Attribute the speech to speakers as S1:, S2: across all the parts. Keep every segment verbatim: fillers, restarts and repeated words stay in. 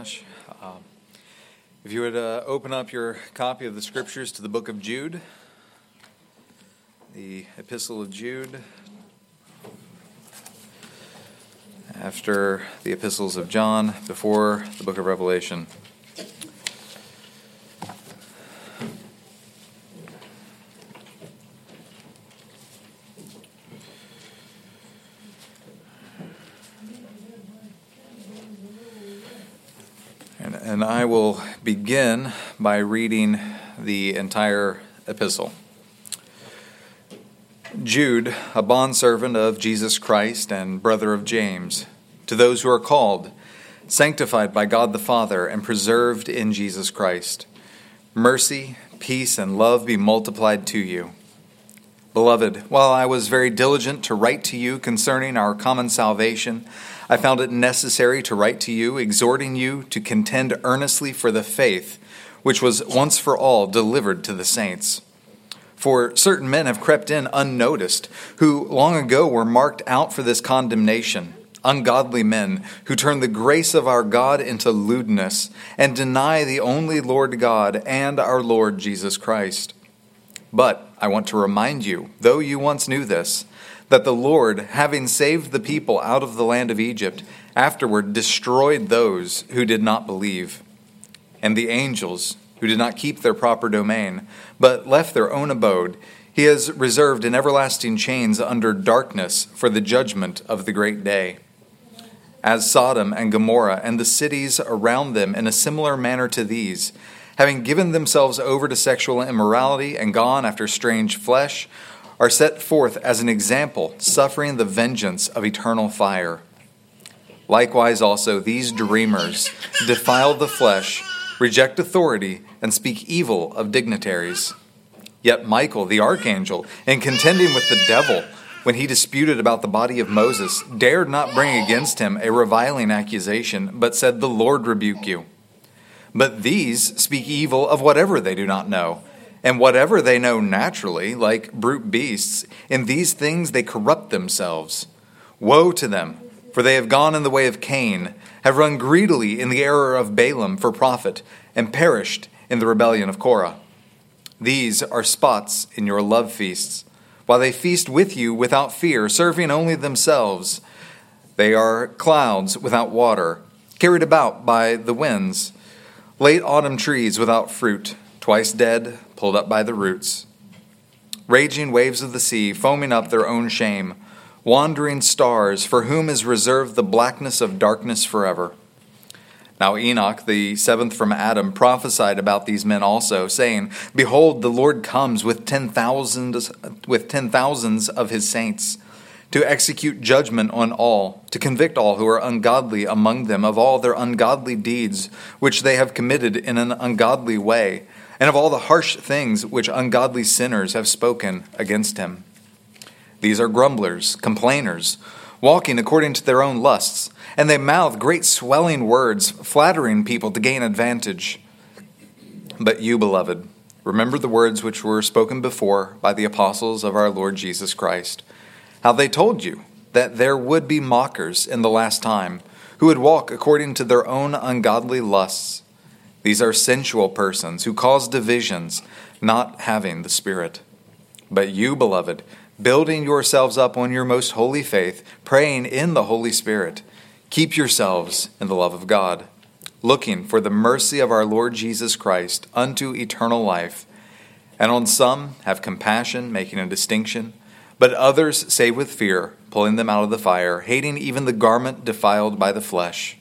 S1: Um, if you would uh, open up your copy of the Scriptures to the book of Jude, the Epistle of Jude, after the epistles of John, before the book of Revelation. And I will begin by reading the entire epistle. Jude, a bondservant of Jesus Christ and brother of James, to those who are called, sanctified by God the Father, and preserved in Jesus Christ, mercy, peace, and love be multiplied to you. Beloved, while I was very diligent to write to you concerning our common salvation, I found it necessary to write to you, exhorting you to contend earnestly for the faith which was once for all delivered to the saints. For certain men have crept in unnoticed, who long ago were marked out for this condemnation, ungodly men who turn the grace of our God into lewdness and deny the only Lord God and our Lord Jesus Christ. But I want to remind you, though you once knew this, that the Lord, having saved the people out of the land of Egypt, afterward destroyed those who did not believe. And the angels, who did not keep their proper domain, but left their own abode, he has reserved in everlasting chains under darkness for the judgment of the great day. As Sodom and Gomorrah and the cities around them in a similar manner to these, having given themselves over to sexual immorality and gone after strange flesh, are set forth as an example, suffering the vengeance of eternal fire. Likewise also these dreamers defile the flesh, reject authority, and speak evil of dignitaries. Yet Michael, the archangel, in contending with the devil, when he disputed about the body of Moses, dared not bring against him a reviling accusation, but said, "The Lord rebuke you." But these speak evil of whatever they do not know, and whatever they know naturally, like brute beasts, in these things they corrupt themselves. Woe to them, for they have gone in the way of Cain, have run greedily in the error of Balaam for profit, and perished in the rebellion of Korah. These are spots in your love feasts, while they feast with you without fear, serving only themselves. They are clouds without water, carried about by the winds, late autumn trees without fruit, twice dead, pulled up by the roots. Raging waves of the sea, foaming up their own shame, wandering stars, for whom is reserved the blackness of darkness forever. Now Enoch, the seventh from Adam, prophesied about these men also, saying, "Behold, the Lord comes with ten thousands, with ten thousands of his saints, to execute judgment on all, to convict all who are ungodly among them of all their ungodly deeds which they have committed in an ungodly way, and of all the harsh things which ungodly sinners have spoken against him. These are grumblers, complainers, walking according to their own lusts, and they mouth great swelling words, flattering people to gain advantage. But you, beloved, remember the words which were spoken before by the apostles of our Lord Jesus Christ, how they told you that there would be mockers in the last time, who would walk according to their own ungodly lusts. These are sensual persons who cause divisions, not having the Spirit. But you, beloved, building yourselves up on your most holy faith, praying in the Holy Spirit, keep yourselves in the love of God, looking for the mercy of our Lord Jesus Christ unto eternal life. And on some have compassion, making a distinction, but others save with fear, pulling them out of the fire, hating even the garment defiled by the flesh.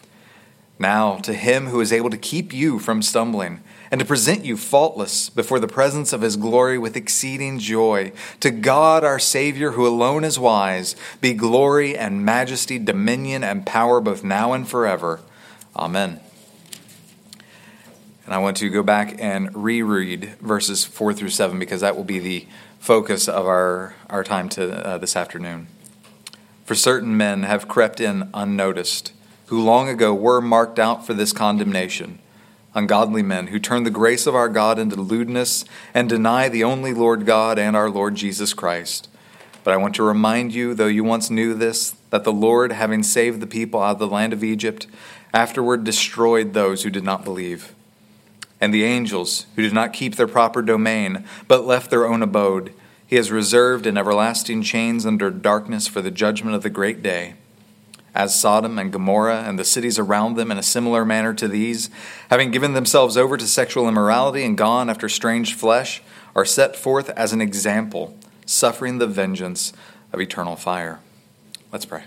S1: Now to him who is able to keep you from stumbling, and to present you faultless before the presence of his glory with exceeding joy, to God our Savior, who alone is wise, be glory and majesty, dominion and power both now and forever. Amen. And I want to go back and reread verses four through seven, because that will be the focus of our, our time to uh, this afternoon. For certain men have crept in unnoticed, who long ago were marked out for this condemnation, ungodly men who turn the grace of our God into lewdness and deny the only Lord God and our Lord Jesus Christ. But I want to remind you, though you once knew this, that the Lord, having saved the people out of the land of Egypt, afterward destroyed those who did not believe. And the angels, who did not keep their proper domain, but left their own abode, he has reserved in everlasting chains under darkness for the judgment of the great day. As Sodom and Gomorrah and the cities around them in a similar manner to these, having given themselves over to sexual immorality and gone after strange flesh, are set forth as an example, suffering the vengeance of eternal fire. Let's pray.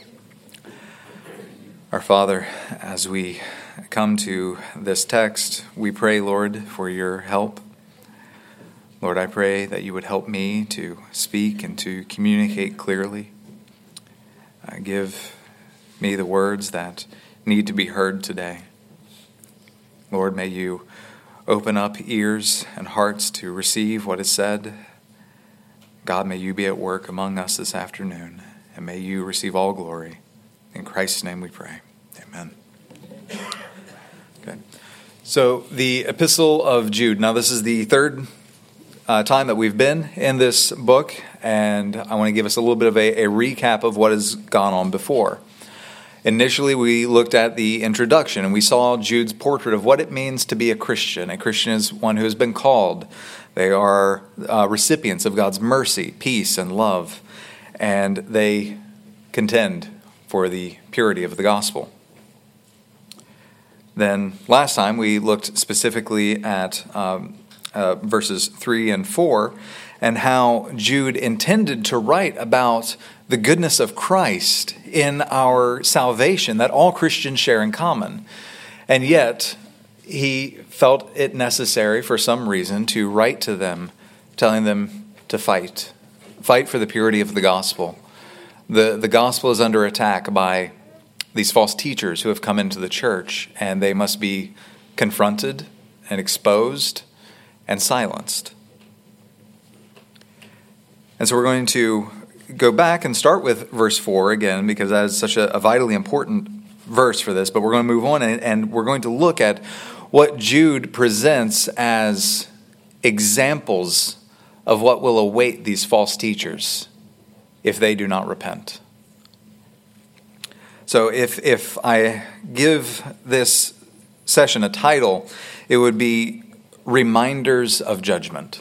S1: Our Father, as we come to this text, we pray, Lord, for your help. Lord, I pray that you would help me to speak and to communicate clearly. Uh, give me the words that need to be heard today. Lord, may you open up ears and hearts to receive what is said. God, may you be at work among us this afternoon, and may you receive all glory. In Christ's name we pray. Amen. Okay. So the Epistle of Jude. Now this is the third uh, time that we've been in this book, and I want to give us a little bit of a, a recap of what has gone on before. Initially, we looked at the introduction, and we saw Jude's portrait of what it means to be a Christian. A Christian is one who has been called. They are uh, recipients of God's mercy, peace, and love, and they contend for the purity of the gospel. Then last time we looked specifically at um, uh, verses three and four and how Jude intended to write about the goodness of Christ in our salvation that all Christians share in common. And yet he felt it necessary for some reason to write to them, telling them to fight. Fight for the purity of the gospel. The, the gospel is under attack by these false teachers who have come into the church, and they must be confronted and exposed and silenced. And so we're going to go back and start with verse four again, because that is such a, a vitally important verse for this, but we're going to move on, and, and we're going to look at what Jude presents as examples of what will await these false teachers if they do not repent. So if if I give this session a title, it would be Reminders of Judgment.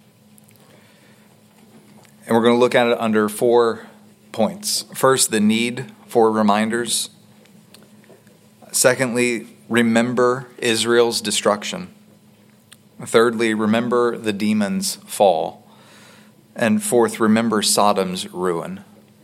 S1: And we're going to look at it under four points. First, the need for reminders. Secondly, remember Israel's destruction. Thirdly, remember the demon's fall. And fourth, remember Sodom's ruin.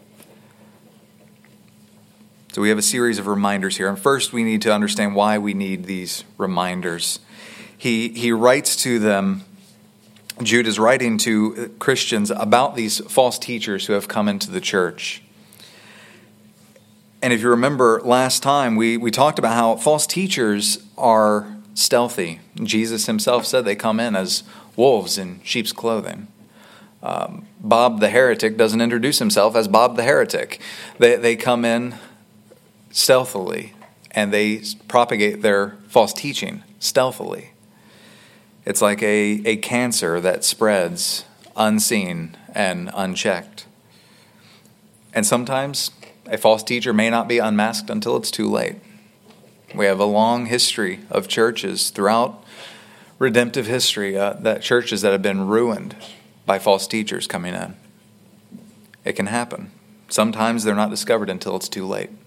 S1: So we have a series of reminders here. And first, we need to understand why we need these reminders. He, he writes to them, Jude is writing to Christians about these false teachers who have come into the church. And if you remember last time, we, we talked about how false teachers are stealthy. Jesus himself said they come in as wolves in sheep's clothing. Um, Bob the heretic doesn't introduce himself as Bob the heretic. They, they come in stealthily, and they propagate their false teaching stealthily. It's like a, a cancer that spreads unseen and unchecked. And sometimes a false teacher may not be unmasked until it's too late. We have a long history of churches throughout redemptive history, uh, that churches that have been ruined by false teachers coming in. It can happen. Sometimes they're not discovered until it's too late.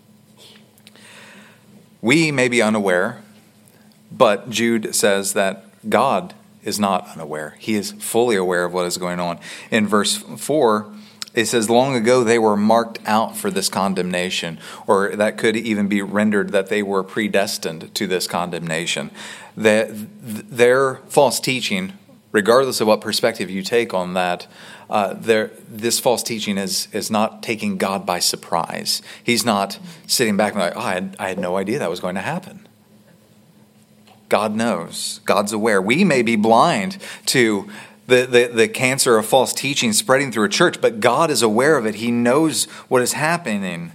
S1: We may be unaware, but Jude says that God is not unaware. He is fully aware of what is going on. In verse four, it says, long ago they were marked out for this condemnation, or that could even be rendered that they were predestined to this condemnation. That their false teaching, regardless of what perspective you take on that, uh, there, this false teaching is is not taking God by surprise. He's not sitting back and like, oh, I had, I had no idea that was going to happen. God knows. God's aware. We may be blind to the, the, the cancer of false teaching spreading through a church, but God is aware of it. He knows what is happening.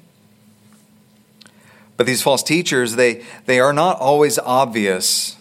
S1: But these false teachers, they, they are not always obvious.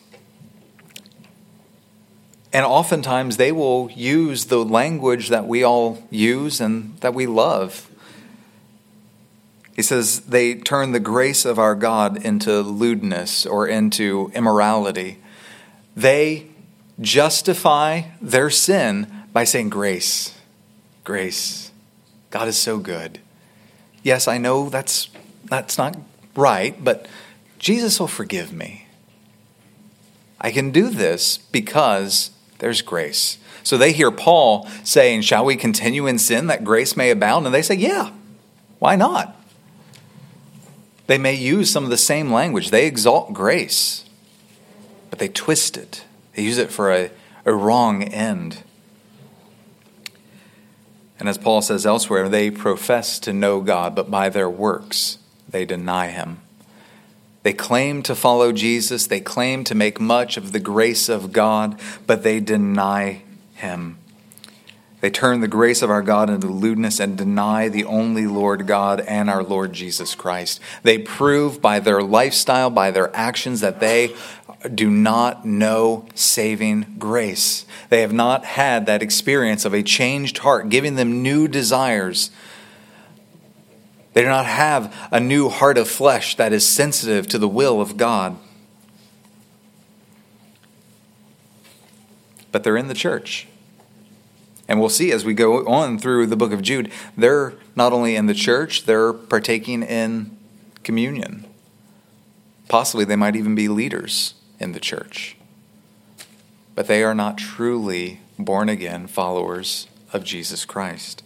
S1: And oftentimes they will use the language that we all use and that we love. He says they turn the grace of our God into lewdness or into immorality. They justify their sin by saying grace, grace. God is so good. Yes, I know that's that's not right, but Jesus will forgive me. I can do this because there's grace. So they hear Paul saying, shall we continue in sin that grace may abound? And they say, yeah, why not? They may use some of the same language. They exalt grace, but they twist it. They use it for a, a wrong end. And as Paul says elsewhere, they profess to know God, but by their works they deny him. They claim to follow Jesus. They claim to make much of the grace of God, but they deny him. They turn the grace of our God into lewdness and deny the only Lord God and our Lord Jesus Christ. They prove by their lifestyle, by their actions, that they do not know saving grace. They have not had that experience of a changed heart, giving them new desires. They do not have a new heart of flesh that is sensitive to the will of God. But they're in the church. And we'll see as we go on through the book of Jude, they're not only in the church, they're partaking in communion. Possibly they might even be leaders in the church. But they are not truly born again followers of Jesus Christ.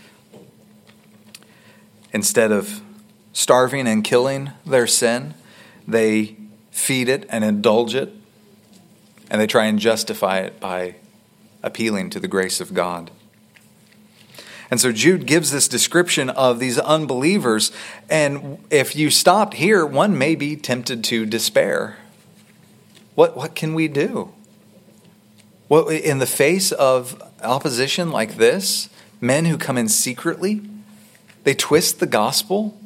S1: Instead of starving and killing their sin, they feed it and indulge it, and they try and justify it by appealing to the grace of God. And so Jude gives this description of these unbelievers, and if you stopped here, one may be tempted to despair. What what can we do? What, in the face of opposition like this, men who come in secretly, they twist the gospel.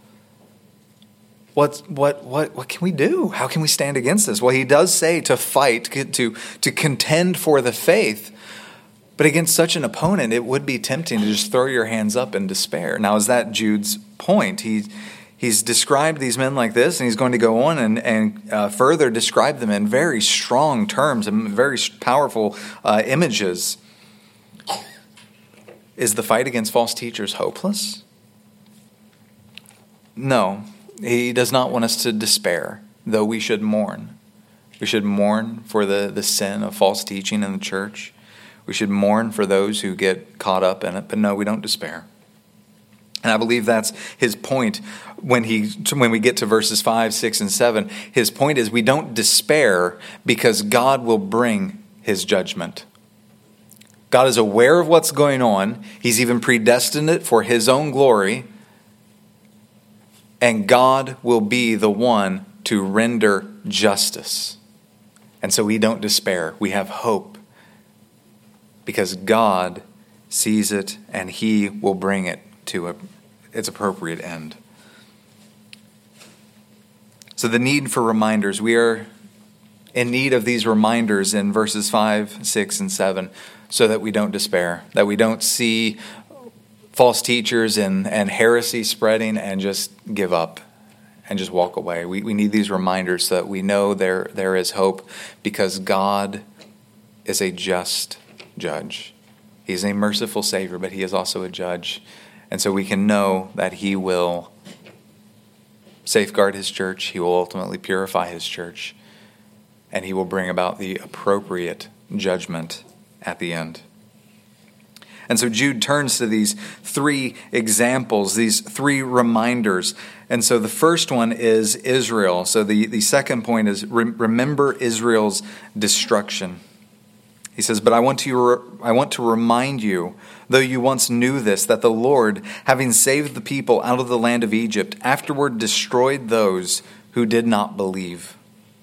S1: What what what what can we do? How can we stand against this? Well, he does say to fight, to to contend for the faith. But against such an opponent, it would be tempting to just throw your hands up in despair. Now, is that Jude's point? He he's described these men like this, and he's going to go on and and uh, further describe them in very strong terms and very powerful uh, images. Is the fight against false teachers hopeless? No. He does not want us to despair, though we should mourn. We should mourn for the, the sin of false teaching in the church. We should mourn for those who get caught up in it, but no, we don't despair. And I believe that's his point when he when we get to verses five, six, and seven. His point is we don't despair because God will bring his judgment. God is aware of what's going on. He's even predestined it for his own glory. And God will be the one to render justice. And so we don't despair. We have hope. Because God sees it and he will bring it to a, its appropriate end. So the need for reminders. We are in need of these reminders in verses five, six, and seven so that we don't despair. That we don't see false teachers and, and heresy spreading and just give up and just walk away. We we need these reminders so that we know there there is hope because God is a just judge. He's a merciful Savior, but he is also a judge. And so we can know that he will safeguard his church. He will ultimately purify his church. And he will bring about the appropriate judgment at the end. And so Jude turns to these three examples, these three reminders. And so the first one is Israel. So the, the second point is re- remember Israel's destruction. He says, but I want to I want to remind you, though you once knew this, that the Lord, having saved the people out of the land of Egypt, afterward destroyed those who did not believe.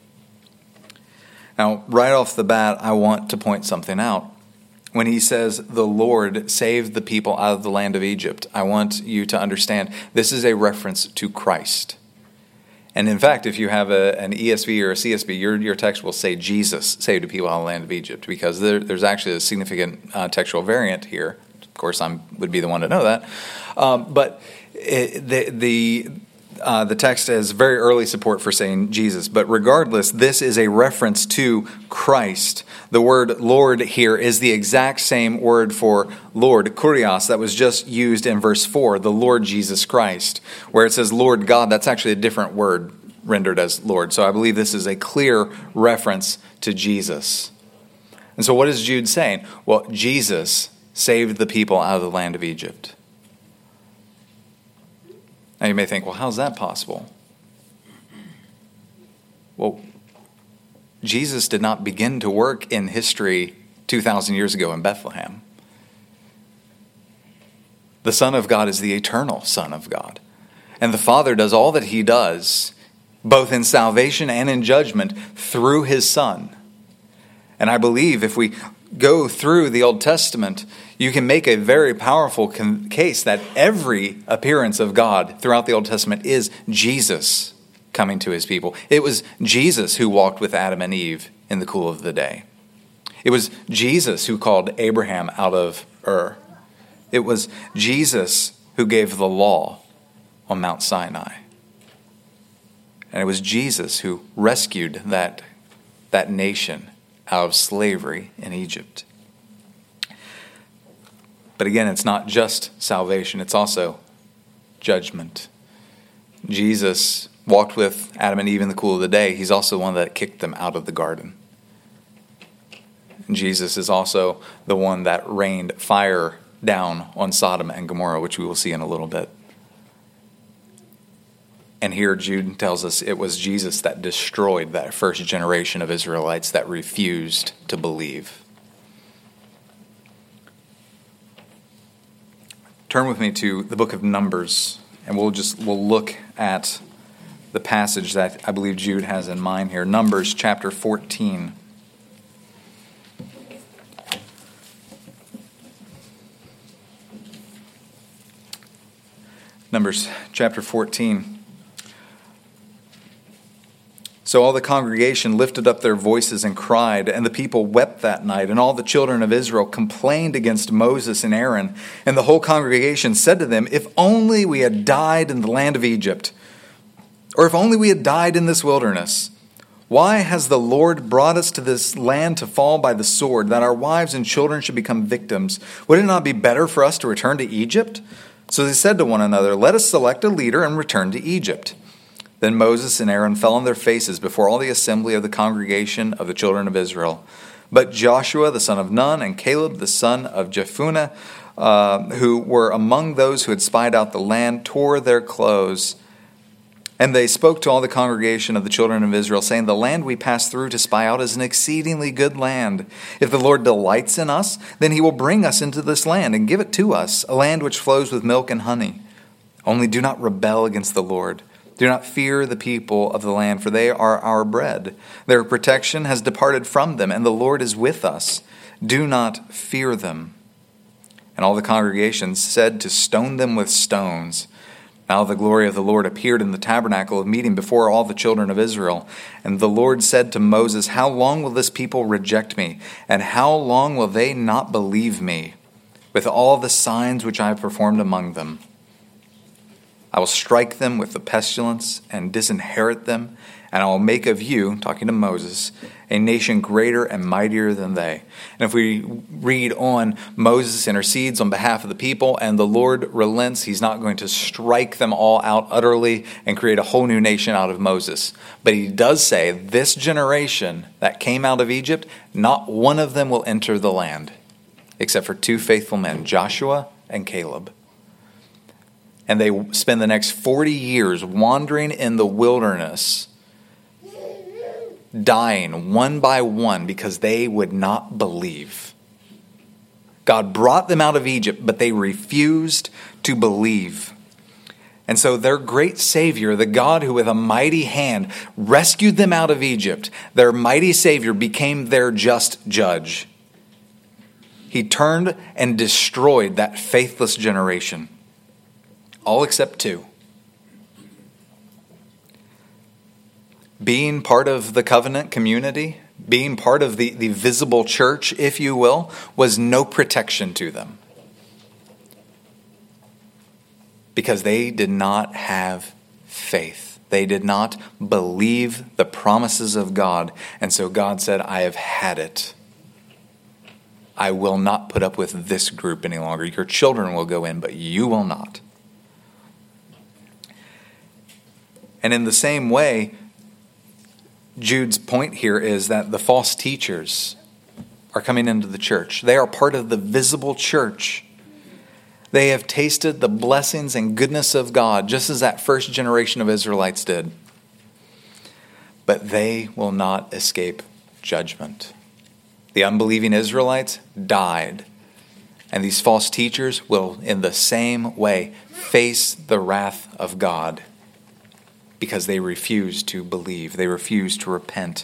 S1: Now, right off the bat, I want to point something out. When he says the Lord saved the people out of the land of Egypt, I want you to understand this is a reference to Christ. And in fact, if you have a, an E S V or a C S V, your, your text will say Jesus saved the people out of the land of Egypt, because there, there's actually a significant uh, textual variant here. Of course, I would be the one to know that. Um, but it, the the uh, the text has very early support for saying Jesus, but regardless, this is a reference to Christ. The word Lord here is the exact same word for Lord, kurios, that was just used in verse four, the Lord Jesus Christ. Where it says Lord God, that's actually a different word rendered as Lord. So I believe this is a clear reference to Jesus. And so what is Jude saying? Well, Jesus saved the people out of the land of Egypt. Now you may think, well, how's that possible? Well, Jesus did not begin to work in history two thousand years ago in Bethlehem. The Son of God is the eternal Son of God. And the Father does all that he does, both in salvation and in judgment, through his Son. And I believe if we go through the Old Testament, you can make a very powerful con- case that every appearance of God throughout the Old Testament is Jesus coming to his people. It was Jesus who walked with Adam and Eve in the cool of the day. It was Jesus who called Abraham out of Ur. It was Jesus who gave the law on Mount Sinai. And it was Jesus who rescued that, that nation out of slavery in Egypt. But again, it's not just salvation, it's also judgment. Jesus walked with Adam and Eve in the cool of the day. He's also the one that kicked them out of the garden. And Jesus is also the one that rained fire down on Sodom and Gomorrah, which we will see in a little bit. And here Jude tells us it was Jesus that destroyed that first generation of Israelites that refused to believe. Turn with me to the book of Numbers, and we'll just we'll look at the passage that I believe Jude has in mind here. Numbers chapter fourteen. Numbers chapter fourteen. So all the congregation lifted up their voices and cried, and the people wept that night, and all the children of Israel complained against Moses and Aaron. And the whole congregation said to them, "If only we had died in the land of Egypt, or if only we had died in this wilderness. Why has the Lord brought us to this land to fall by the sword, that our wives and children should become victims? Would it not be better for us to return to Egypt?" So they said to one another, "Let us select a leader and return to Egypt." Then Moses and Aaron fell on their faces before all the assembly of the congregation of the children of Israel. But Joshua the son of Nun and Caleb the son of Jephunneh, uh, who were among those who had spied out the land, tore their clothes. And they spoke to all the congregation of the children of Israel, saying, "The land we passed through to spy out is an exceedingly good land. If the Lord delights in us, then he will bring us into this land and give it to us, a land which flows with milk and honey. Only do not rebel against the Lord. Do not fear the people of the land, for they are our bread. Their protection has departed from them, and the Lord is with us. Do not fear them." And all the congregation said to stone them with stones. Now the glory of the Lord appeared in the tabernacle of meeting before all the children of Israel. And the Lord said to Moses, "How long will this people reject me? And how long will they not believe me, with all the signs which I have performed among them? I will strike them with the pestilence and disinherit them, and I will make of you," talking to Moses, "a nation greater and mightier than they." And if we read on, Moses intercedes on behalf of the people, and the Lord relents. He's not going to strike them all out utterly and create a whole new nation out of Moses. But he does say, this generation that came out of Egypt, not one of them will enter the land, except for two faithful men, Joshua and Caleb. And they spend the next forty years wandering in the wilderness, dying one by one because they would not believe. God brought them out of Egypt, but they refused to believe. And so their great Savior, the God who with a mighty hand rescued them out of Egypt, their mighty Savior became their just judge. He turned and destroyed that faithless generation. All except two. Being part of the covenant community, being part of the, the visible church, if you will, was no protection to them. because they did not have faith. They did not believe the promises of God. And so God said, I have had it. I will not put up with this group any longer. Your children will go in, but you will not. And in the same way, Jude's point here is that the false teachers are coming into the church. They are part of the visible church. They have tasted the blessings and goodness of God, just as that first generation of Israelites did. But they will not escape judgment. The unbelieving Israelites died, and these false teachers will, in the same way, face the wrath of God because they refuse to believe. They refuse to repent.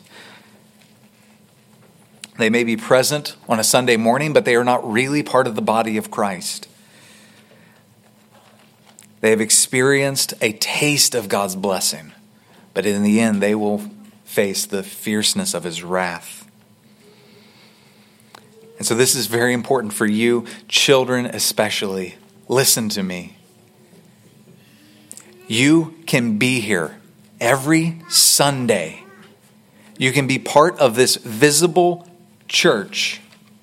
S1: They may be present on a Sunday morning, but they are not really part of the body of Christ. They have experienced a taste of God's blessing, but in the end, they will face the fierceness of his wrath. And so this is very important for you, children especially. Listen to me. You can be here every Sunday. You can be part of this visible church.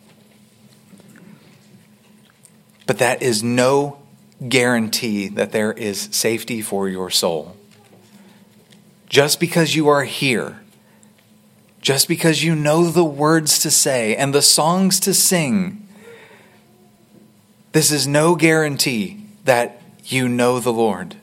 S1: But that is no guarantee that there is safety for your soul. Just because you are here, just because you know the words to say and the songs to sing, this is no guarantee that you know the Lord.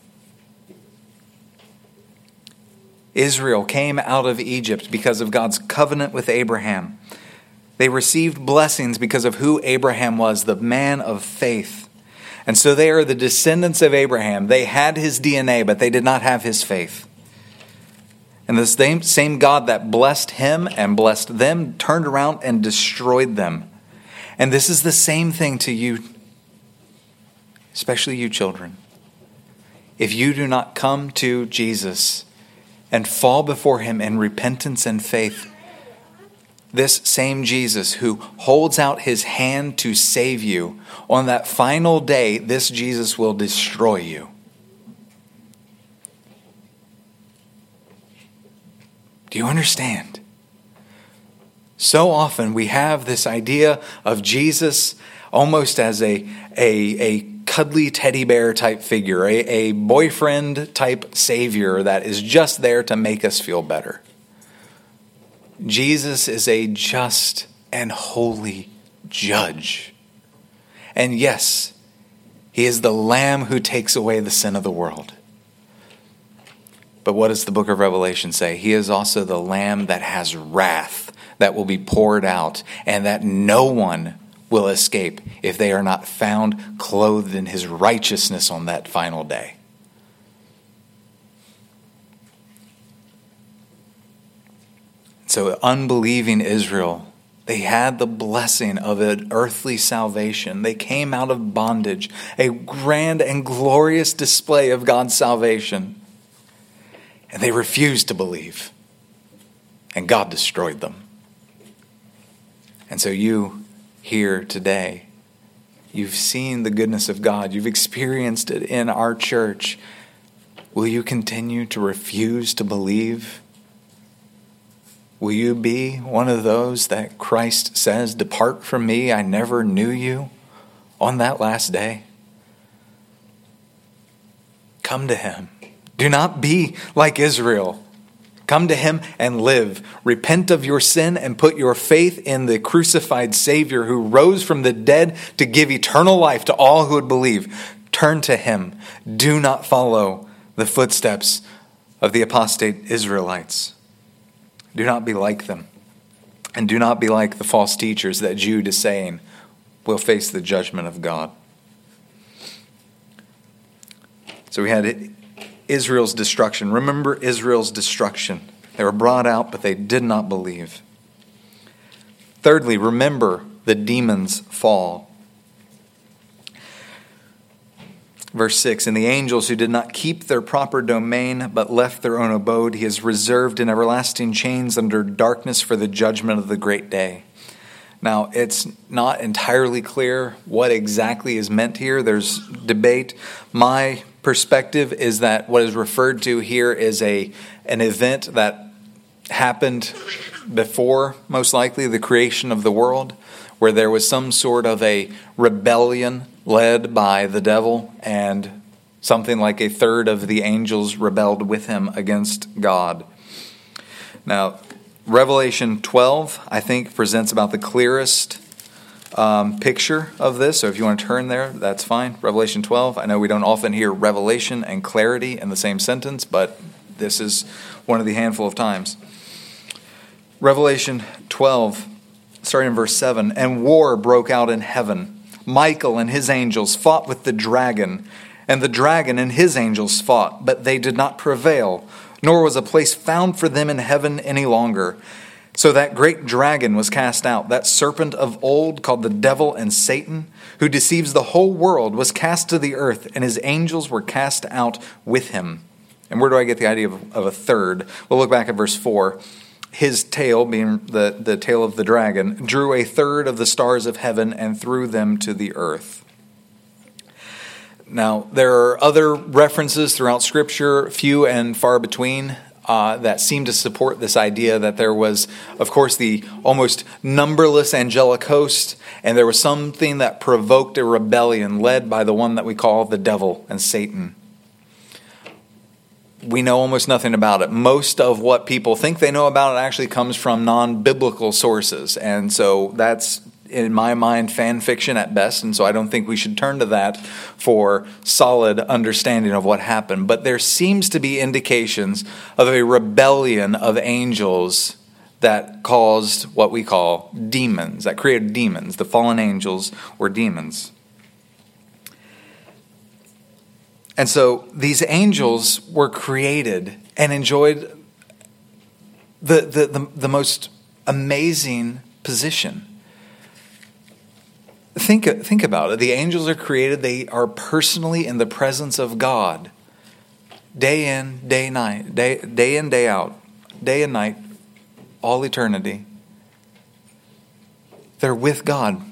S1: Israel came out of Egypt because of God's covenant with Abraham. They received blessings because of who Abraham was, the man of faith. And so they are the descendants of Abraham. They had his D N A, but they did not have his faith. And the same, same God that blessed him and blessed them turned around and destroyed them. And this is the same thing to you, especially you children. If you do not come to Jesus and fall before him in repentance and faith, this same Jesus who holds out his hand to save you, on that final day, this Jesus will destroy you. Do you understand? So often we have this idea of Jesus almost as a, a, a cuddly teddy bear type figure, a, a boyfriend type savior that is just there to make us feel better. Jesus is a just and holy judge. And yes, he is the Lamb who takes away the sin of the world. But what does the book of Revelation say? He is also the Lamb that has wrath that will be poured out, and that no one will escape if they are not found clothed in his righteousness on that final day. So unbelieving Israel, they had the blessing of an earthly salvation. They came out of bondage, a grand and glorious display of God's salvation. And they refused to believe. And God destroyed them. And so you here today, you've seen the goodness of God. You've experienced it in our church. Will you continue to refuse to believe? Will you be one of those that Christ says, "Depart from me, I never knew you," on that last day? Come to him. Do not be like Israel. Come to him and live. Repent of your sin and put your faith in the crucified Savior who rose from the dead to give eternal life to all who would believe. Turn to him. Do not follow the footsteps of the apostate Israelites. Do not be like them. And do not be like the false teachers that Jude is saying will face the judgment of God. So we had Israel's destruction. Remember Israel's destruction. They were brought out, but they did not believe. Thirdly, remember the demon's fall. Verse six, and the angels who did not keep their proper domain, but left their own abode, he has reserved in everlasting chains under darkness for the judgment of the great day. Now, it's not entirely clear what exactly is meant here. There's debate. My perspective is that what is referred to here is a an event that happened before, most likely, the creation of the world, where there was some sort of a rebellion led by the devil, and something like a third of the angels rebelled with him against God. Now, Revelation twelve, I think, presents about the clearest um, picture of this. So if you want to turn there, that's fine. Revelation twelve. I know we don't often hear revelation and clarity in the same sentence, but this is one of the handful of times. Revelation twelve, starting in verse seven. And war broke out in heaven. Michael and his angels fought with the dragon, and the dragon and his angels fought, but they did not prevail, nor was a place found for them in heaven any longer. So that great dragon was cast out, that serpent of old called the devil and Satan, who deceives the whole world, was cast to the earth, and his angels were cast out with him. And where do I get the idea of, of a third? We'll look back at verse four. His tail, being the, the tail of the dragon, drew a third of the stars of heaven and threw them to the earth. Now, there are other references throughout Scripture, few and far between, uh, that seem to support this idea that there was, of course, the almost numberless angelic host, and there was something that provoked a rebellion led by the one that we call the devil and Satan. We know almost nothing about it. Most of what people think they know about it actually comes from non-biblical sources, and so that's, in my mind, fan fiction at best, and so I don't think we should turn to that for solid understanding of what happened. But there seems to be indications of a rebellion of angels that caused what we call demons, that created demons. The fallen angels were demons. And so these angels were created and enjoyed the, the, the, the most amazing position. Think, think about it. The angels are created. They are personally in the presence of God. Day in, day night, day, day in, day out, day and night, all eternity. They're with God.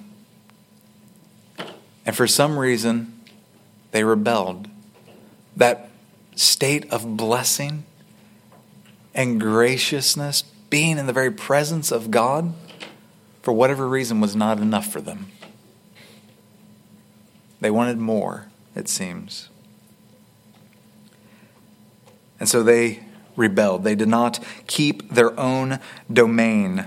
S1: And for some reason, they rebelled. That state of blessing and graciousness, being in the very presence of God, for whatever reason, was not enough for them. They wanted more, it seems. And so they rebelled. They did not keep their own domain.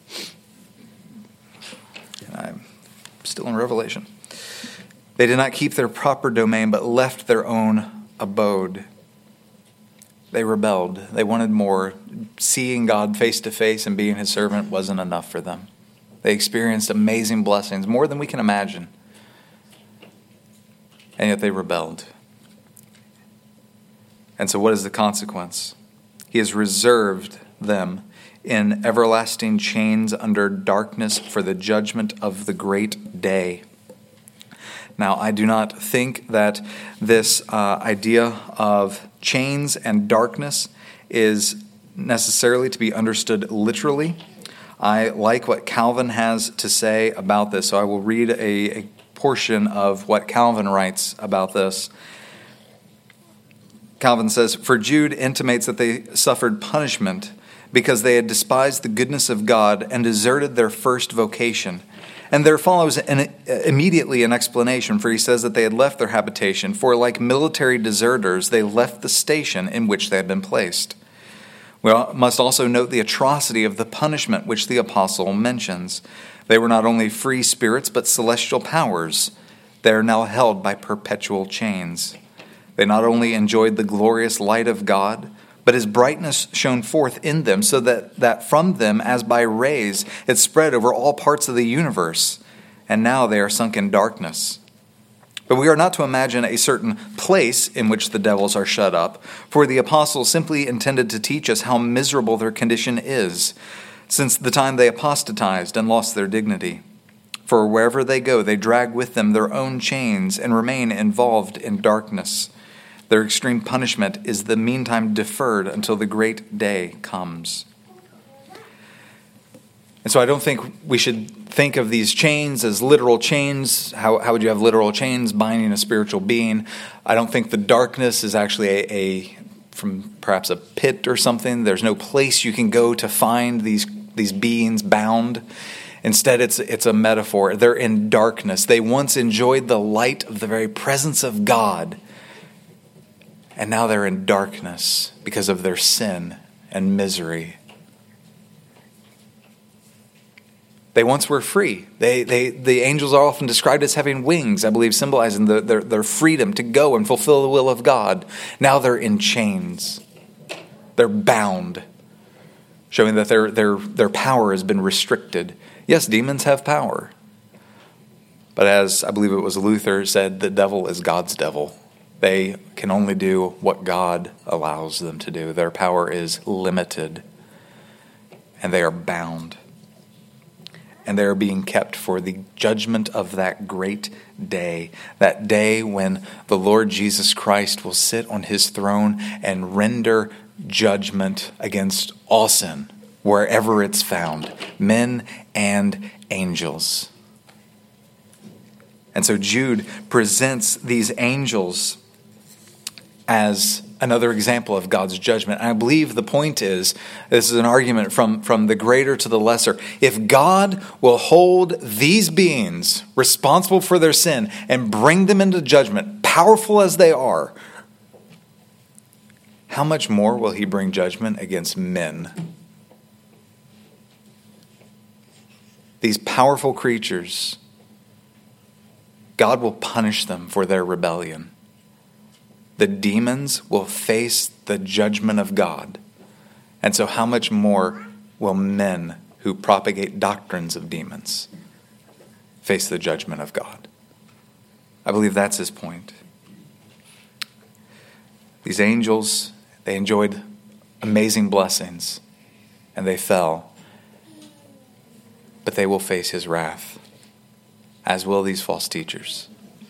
S1: I'm still in Revelation. They did not keep their proper domain, but left their own abode. They rebelled. They wanted more. Seeing God face to face and being his servant wasn't enough for them. They experienced amazing blessings, more than we can imagine. And yet they rebelled. And so what is the consequence? He has reserved them in everlasting chains under darkness for the judgment of the great day. Now, I do not think that this uh, idea of chains and darkness is necessarily to be understood literally. I like what Calvin has to say about this, so I will read a, a portion of what Calvin writes about this. Calvin says, "For Jude intimates that they suffered punishment because they had despised the goodness of God and deserted their first vocation. And there follows an, immediately an explanation, for he says that they had left their habitation, for like military deserters, they left the station in which they had been placed. We must also note the atrocity of the punishment which the apostle mentions. They were not only free spirits, but celestial powers. They are now held by perpetual chains. They not only enjoyed the glorious light of God, but his brightness shone forth in them, so that, that from them, as by rays, it spread over all parts of the universe. And now they are sunk in darkness. But we are not to imagine a certain place in which the devils are shut up, for the apostles simply intended to teach us how miserable their condition is, since the time they apostatized and lost their dignity. For wherever they go, they drag with them their own chains and remain involved in darkness. Their extreme punishment is the meantime deferred until the great day comes." And so I don't think we should think of these chains as literal chains. How, how would you have literal chains binding a spiritual being? I don't think the darkness is actually a, a from perhaps a pit or something. There's no place you can go to find these these beings bound. Instead, it's it's a metaphor. They're in darkness. They once enjoyed the light of the very presence of God, and now they're in darkness because of their sin and misery. They once were free. They, they, the angels are often described as having wings, I believe, symbolizing the, their, their freedom to go and fulfill the will of God. Now they're in chains. They're bound, showing that their, their, their power has been restricted. Yes, demons have power. But as I believe it was Luther said, the devil is God's devil. They can only do what God allows them to do. Their power is limited, and they are bound. And they are being kept for the judgment of that great day. That day when the Lord Jesus Christ will sit on his throne and render judgment against all sin, wherever it's found, men and angels. And so Jude presents these angels as another example of God's judgment. And I believe the point is, this is an argument from, from the greater to the lesser. If God will hold these beings responsible for their sin and bring them into judgment, powerful as they are, how much more will he bring judgment against men? These powerful creatures, God will punish them for their rebellion. The demons will face the judgment of God. And so how much more will men who propagate doctrines of demons face the judgment of God? I believe that's his point. These angels, they enjoyed amazing blessings, and they fell. But they will face his wrath, as will these false teachers.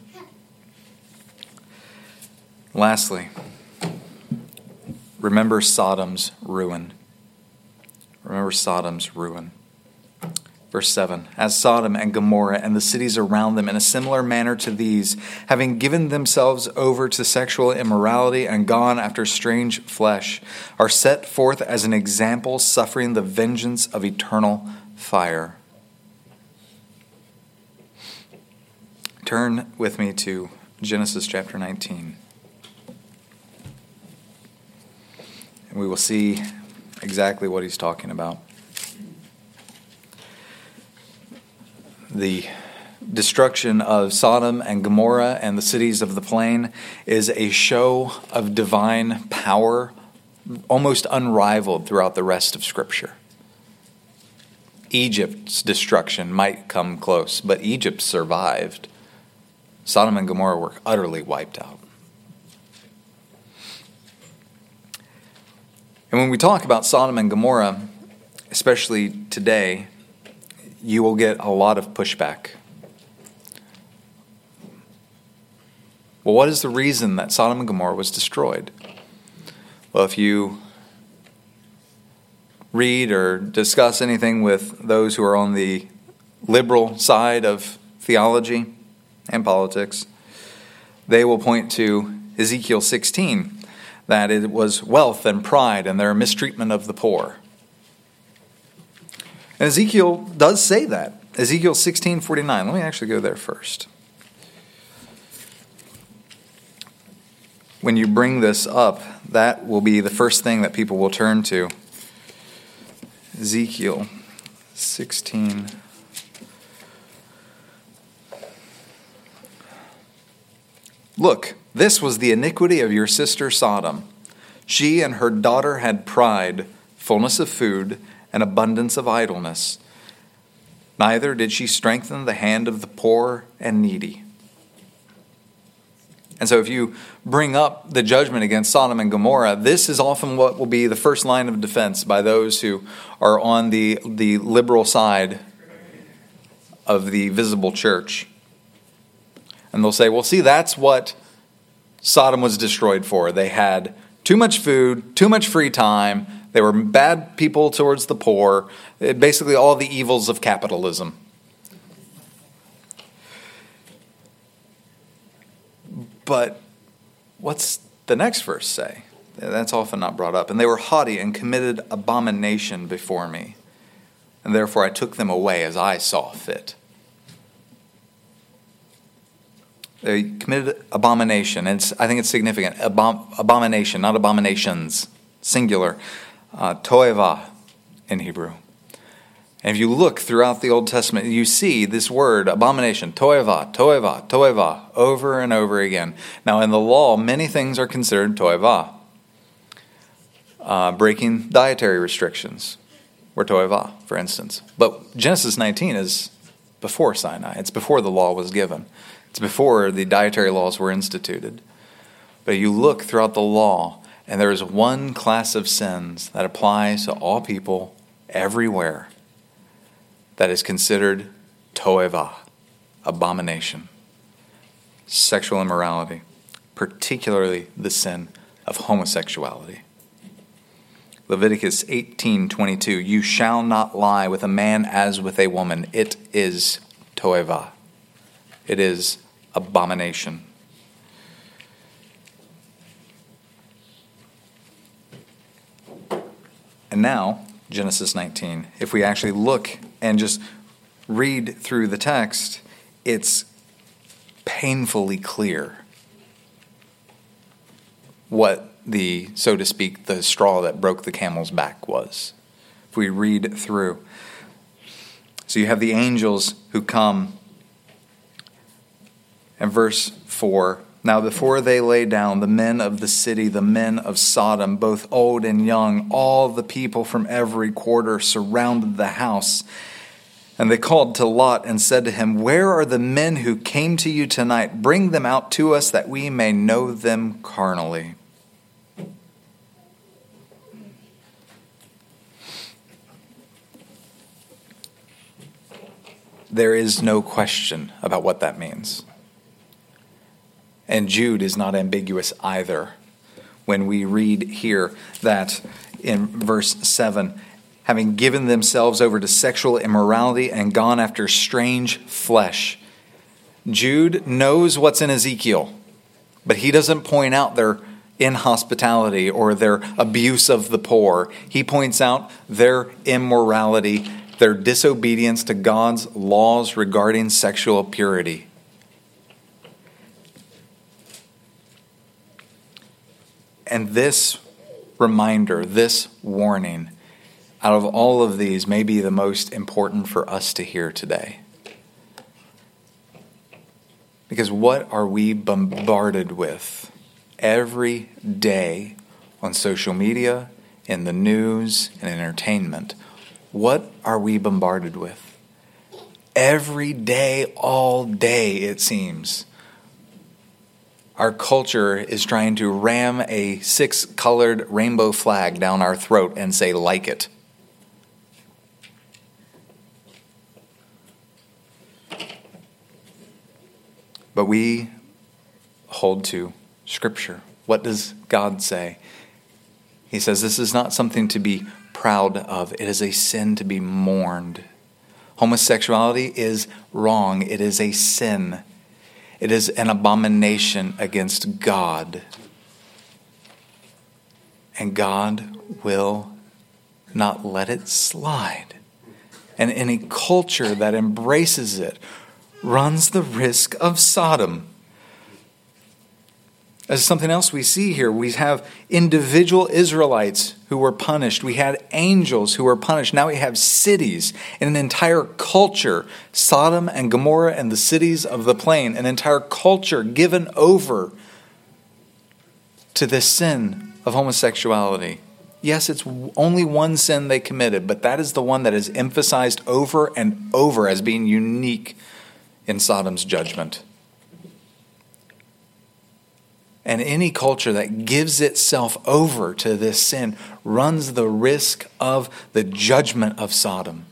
S1: Lastly, remember Sodom's ruin. Remember Sodom's ruin. Verse seven, as Sodom and Gomorrah and the cities around them in a similar manner to these, having given themselves over to sexual immorality and gone after strange flesh, are set forth as an example, suffering the vengeance of eternal fire. Turn with me to Genesis chapter nineteen. And we will see exactly what he's talking about. The destruction of Sodom and Gomorrah and the cities of the plain is a show of divine power, almost unrivaled throughout the rest of Scripture. Egypt's destruction might come close, but Egypt survived. Sodom and Gomorrah were utterly wiped out. And when we talk about Sodom and Gomorrah, especially today, you will get a lot of pushback. Well, what is the reason that Sodom and Gomorrah was destroyed? Well, if you read or discuss anything with those who are on the liberal side of theology and politics, they will point to Ezekiel sixteen, that it was wealth and pride and their mistreatment of the poor. And Ezekiel does say that. Ezekiel sixteen forty-nine. Let me actually go there first. When you bring this up, that will be the first thing that people will turn to. Ezekiel sixteen. Look, this was the iniquity of your sister Sodom. She and her daughter had pride, fullness of food, and abundance of idleness. Neither did she strengthen the hand of the poor and needy. And so if you bring up the judgment against Sodom and Gomorrah, this is often what will be the first line of defense by those who are on the, the liberal side of the visible church. And they'll say, well, see, that's what Sodom was destroyed for. They had too much food, too much free time. They were bad people towards the poor. Basically, all the evils of capitalism. But what's the next verse say? That's often not brought up. And they were haughty and committed abomination before me. And therefore I took them away as I saw fit. They committed abomination. And it's, I think it's significant. Abom- abomination, not abominations. Singular. Uh, toeva in Hebrew. And if you look throughout the Old Testament, you see this word, abomination, toeva, toeva, toeva, over and over again. Now in the law, many things are considered toeva. Uh, breaking dietary restrictions were toeva, for instance. But Genesis nineteen is before Sinai. It's before the law was given. It's before the dietary laws were instituted. But you look throughout the law, and there is one class of sins that applies to all people everywhere that is considered toeva, abomination, sexual immorality, particularly the sin of homosexuality. Leviticus eighteen twenty-two, you shall not lie with a man as with a woman. It is toeva. It is abomination. And now, Genesis nineteen, if we actually look and just read through the text, it's painfully clear what the, so to speak, the straw that broke the camel's back was. If we read through. So you have the angels who come. And verse four, now before they lay down, the men of the city, the men of Sodom, both old and young, all the people from every quarter surrounded the house. And they called to Lot and said to him, where are the men who came to you tonight? Bring them out to us that we may know them carnally. There is no question about what that means. And Jude is not ambiguous either when we read here that in verse seven, having given themselves over to sexual immorality and gone after strange flesh. Jude knows what's in Ezekiel, but he doesn't point out their inhospitality or their abuse of the poor. He points out their immorality, their disobedience to God's laws regarding sexual purity. And this reminder, this warning, out of all of these, may be the most important for us to hear today. Because what are we bombarded with every day on social media, in the news, and entertainment? What are we bombarded with? Every day, all day, it seems. Our culture is trying to ram a six-colored rainbow flag down our throat and say, like it. But we hold to Scripture. What does God say? He says this is not something to be proud of. It is a sin to be mourned. Homosexuality is wrong. It is a sin. It is an abomination against God. And God will not let it slide. And any culture that embraces it runs the risk of Sodom. As something else we see here, we have individual Israelites who were punished. We had angels who were punished. Now we have cities and an entire culture, Sodom and Gomorrah and the cities of the plain, an entire culture given over to this sin of homosexuality. Yes, it's only one sin they committed, but that is the one that is emphasized over and over as being unique in Sodom's judgment. And any culture that gives itself over to this sin runs the risk of the judgment of Sodom.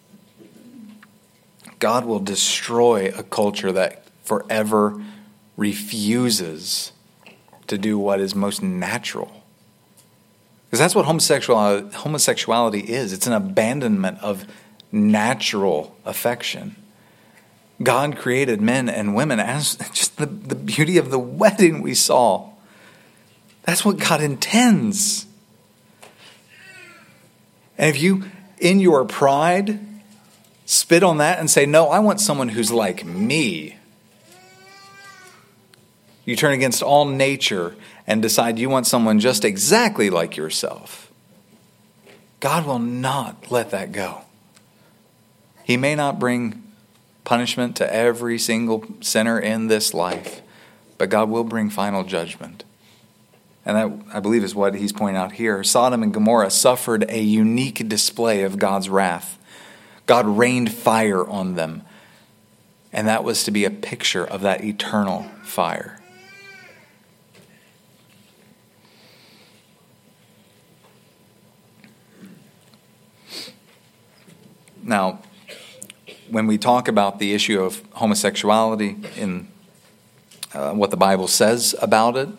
S1: God will destroy a culture that forever refuses to do what is most natural. Because that's what homosexuality, homosexuality is. It's an abandonment of natural affection. God created men and women as just the, the beauty of the wedding we saw. That's what God intends. And if you, in your pride, spit on that and say, no, I want someone who's like me. You turn against all nature and decide you want someone just exactly like yourself. God will not let that go. He may not bring punishment to every single sinner in this life, but God will bring final judgment. And that, I believe, is what he's pointing out here. Sodom and Gomorrah suffered a unique display of God's wrath. God rained fire on them, and that was to be a picture of that eternal fire. Now, when we talk about the issue of homosexuality in uh, what the Bible says about it,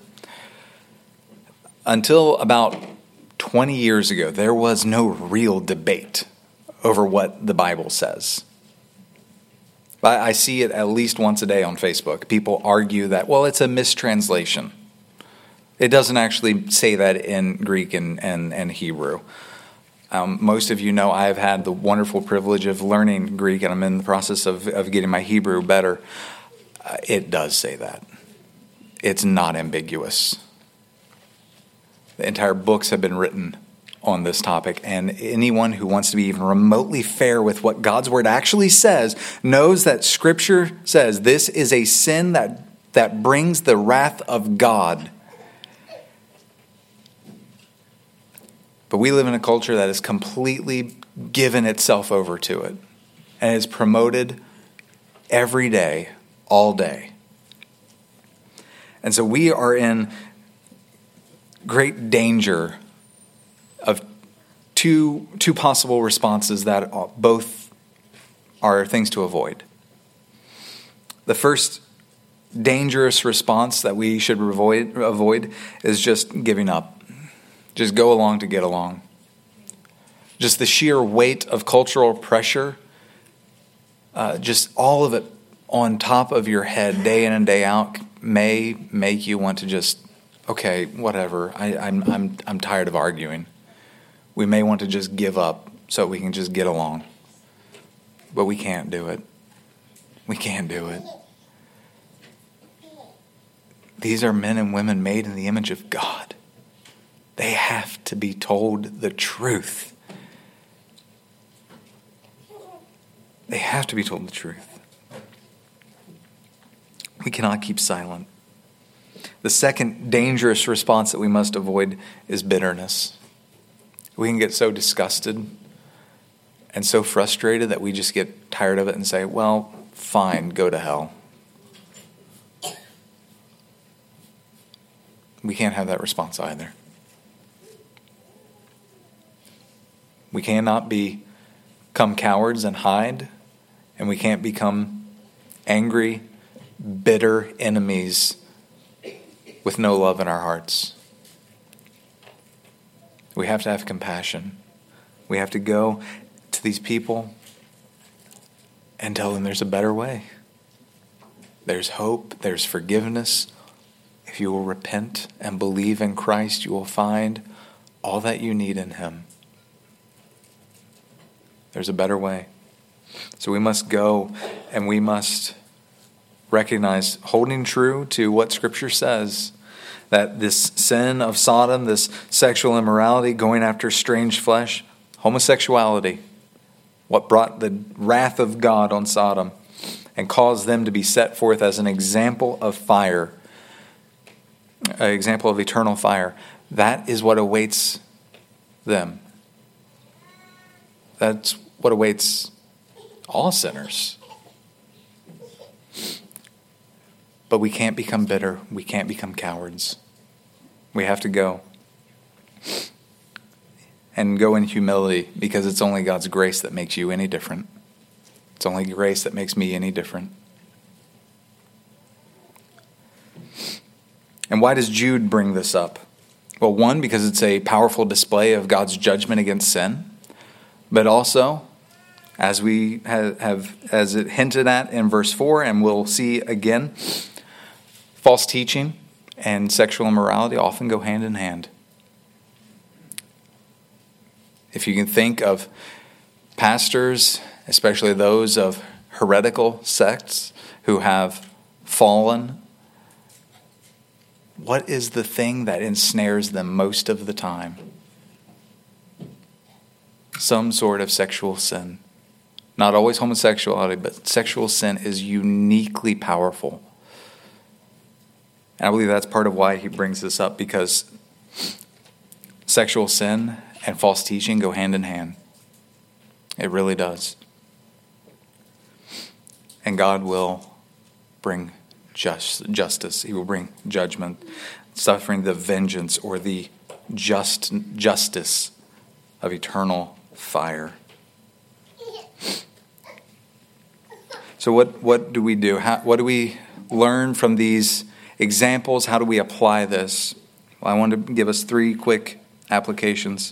S1: until about twenty years ago, there was no real debate over what the Bible says. I, I see it at least once a day on Facebook. People argue that, well, it's a mistranslation. It doesn't actually say that in Greek and, and, and Hebrew. Um, most of you know I have had the wonderful privilege of learning Greek, and I'm in the process of, of getting my Hebrew better. Uh, it does say that. It's not ambiguous. The entire books have been written on this topic, and anyone who wants to be even remotely fair with what God's word actually says knows that Scripture says this is a sin that, that brings the wrath of God. But we live in a culture that has completely given itself over to it and is promoted every day, all day. And so we are in great danger of two, two possible responses that both are things to avoid. The first dangerous response that we should avoid, avoid is just giving up. Just go along to get along. Just the sheer weight of cultural pressure, uh, just all of it on top of your head day in and day out may make you want to just, okay, whatever. I, I'm I'm I'm tired of arguing. We may want to just give up so we can just get along. But we can't do it. We can't do it. These are men and women made in the image of God. They have to be told the truth. They have to be told the truth. We cannot keep silent. The second dangerous response that we must avoid is bitterness. We can get so disgusted and so frustrated that we just get tired of it and say, well, fine, go to hell. We can't have that response either. We cannot be, become cowards and hide, and we can't become angry, bitter enemies with no love in our hearts. We have to have compassion. We have to go to these people and tell them there's a better way. There's hope, there's forgiveness. If you will repent and believe in Christ, you will find all that you need in Him. There's a better way. So we must go and we must recognize, holding true to what Scripture says, that this sin of Sodom, this sexual immorality, going after strange flesh, homosexuality, what brought the wrath of God on Sodom and caused them to be set forth as an example of fire, an example of eternal fire, that is what awaits them. That's what awaits all sinners. But we can't become bitter. We can't become cowards. We have to go. And go in humility, because it's only God's grace that makes you any different. It's only grace that makes me any different. And why does Jude bring this up? Well, one, because it's a powerful display of God's judgment against sin. But also, As we have, have as it hinted at in verse four, and we'll see again, false teaching and sexual immorality often go hand in hand. If you can think of pastors, especially those of heretical sects who have fallen, what is the thing that ensnares them most of the time? Some sort of sexual sin. Not always homosexuality, but sexual sin is uniquely powerful. And I believe that's part of why he brings this up, because sexual sin and false teaching go hand in hand. It really does. And God will bring just justice. He will bring judgment, suffering the vengeance or the just justice of eternal fire. So what, what do we do? How, what do we learn from these examples? How do we apply this? Well, I want to give us three quick applications.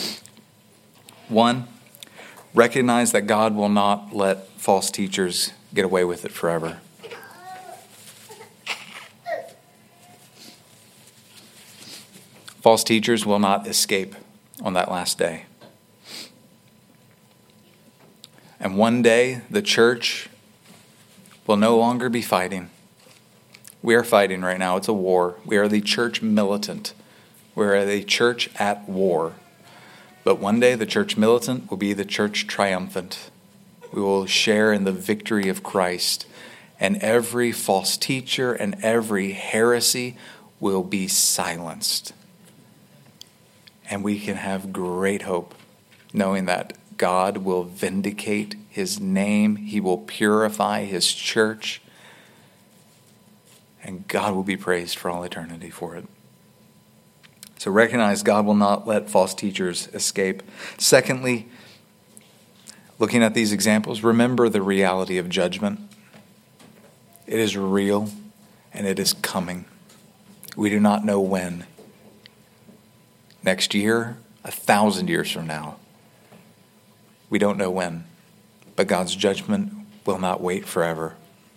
S1: One, recognize that God will not let false teachers get away with it forever. False teachers will not escape on that last day. And one day, the church will no longer be fighting. We are fighting right now. It's a war. We are the church militant. We are the church at war. But one day, the church militant will be the church triumphant. We will share in the victory of Christ. And every false teacher and every heresy will be silenced. And we can have great hope, knowing that God will vindicate his name. He will purify his church. And God will be praised for all eternity for it. So recognize God will not let false teachers escape. Secondly, looking at these examples, remember the reality of judgment. It is real and it is coming. We do not know when. Next year, a thousand years from now. We don't know when. But God's judgment will not wait forever.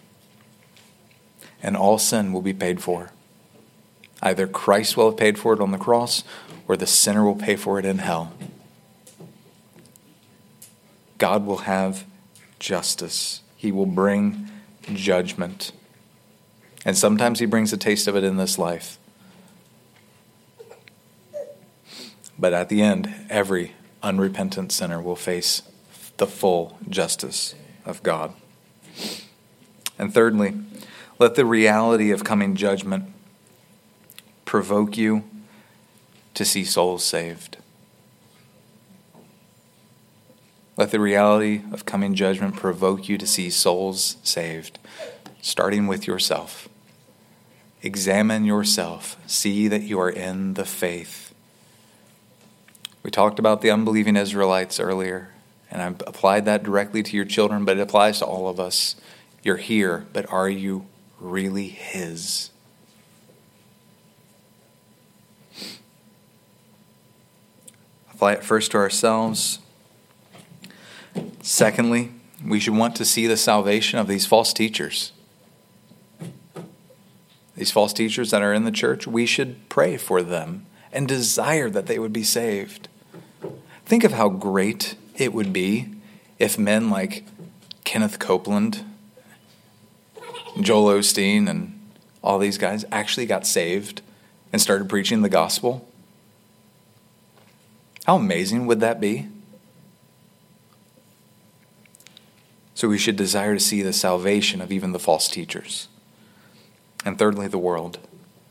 S1: And all sin will be paid for. Either Christ will have paid for it on the cross, or the sinner will pay for it in hell. God will have justice. He will bring judgment. And sometimes he brings a taste of it in this life. But at the end, every unrepentant sinner will face the full justice of God. And thirdly, let the reality of coming judgment provoke you to see souls saved. Let the reality of coming judgment provoke you to see souls saved, starting with yourself. Examine yourself. See that you are in the faith. We talked about the unbelieving Israelites earlier, and I applied that directly to your children, but it applies to all of us. You're here, but are you really his? Apply it first to ourselves. Secondly, we should want to see the salvation of these false teachers. These false teachers that are in the church, we should pray for them and desire that they would be saved. Think of how great it would be if men like Kenneth Copeland, Joel Osteen, and all these guys actually got saved and started preaching the gospel. How amazing would that be? So we should desire to see the salvation of even the false teachers. And thirdly, the world.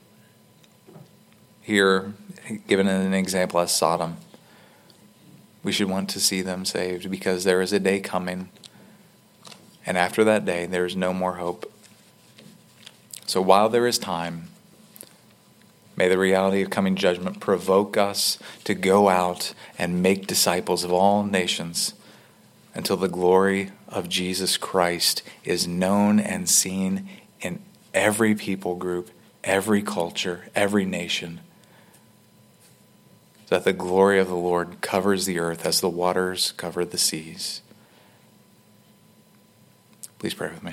S1: Here, given an example as Sodom, we should want to see them saved because there is a day coming, and after that day, there is no more hope. So while there is time, may the reality of coming judgment provoke us to go out and make disciples of all nations until the glory of Jesus Christ is known and seen in every people group, every culture, every nation. That the glory of the Lord covers the earth as the waters cover the seas. Please pray with me.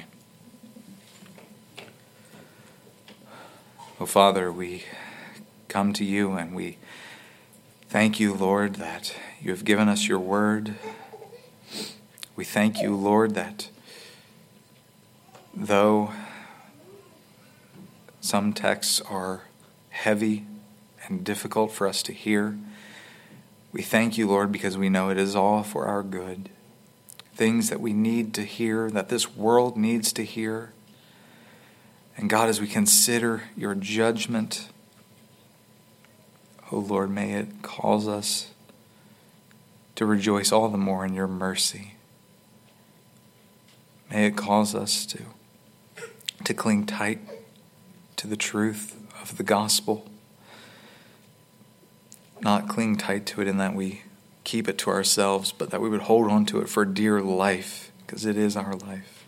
S1: Oh, Father, we come to you and we thank you, Lord, that you have given us your word. We thank you, Lord, that though some texts are heavy and difficult for us to hear, we thank you, Lord, because we know it is all for our good. Things that we need to hear, that this world needs to hear. And God, as we consider your judgment, oh Lord, may it cause us to rejoice all the more in your mercy. May it cause us to, to cling tight to the truth of the gospel. Not cling tight to it in that we keep it to ourselves, but that we would hold on to it for dear life, because it is our life.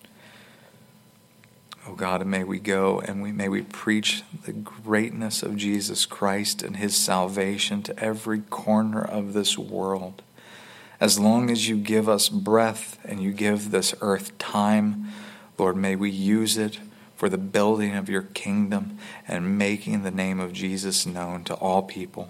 S1: Oh God, and may we go and we may we preach the greatness of Jesus Christ and his salvation to every corner of this world. As long as you give us breath and you give this earth time, Lord, may we use it for the building of your kingdom and making the name of Jesus known to all people.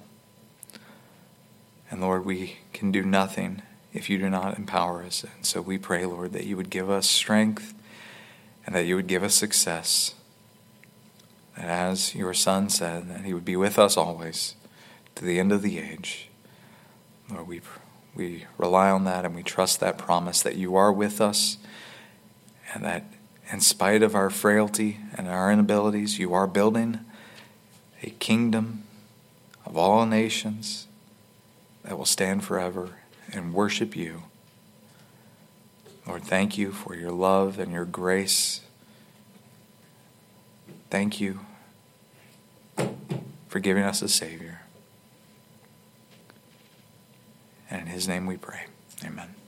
S1: And Lord, we can do nothing if you do not empower us. And so we pray, Lord, that you would give us strength and that you would give us success. That as your Son said, that he would be with us always to the end of the age. Lord, we, we rely on that and we trust that promise that you are with us and that in spite of our frailty and our inabilities, you are building a kingdom of all nations that will stand forever and worship you. Lord, thank you for your love and your grace. Thank you for giving us a Savior. And in his name we pray. Amen.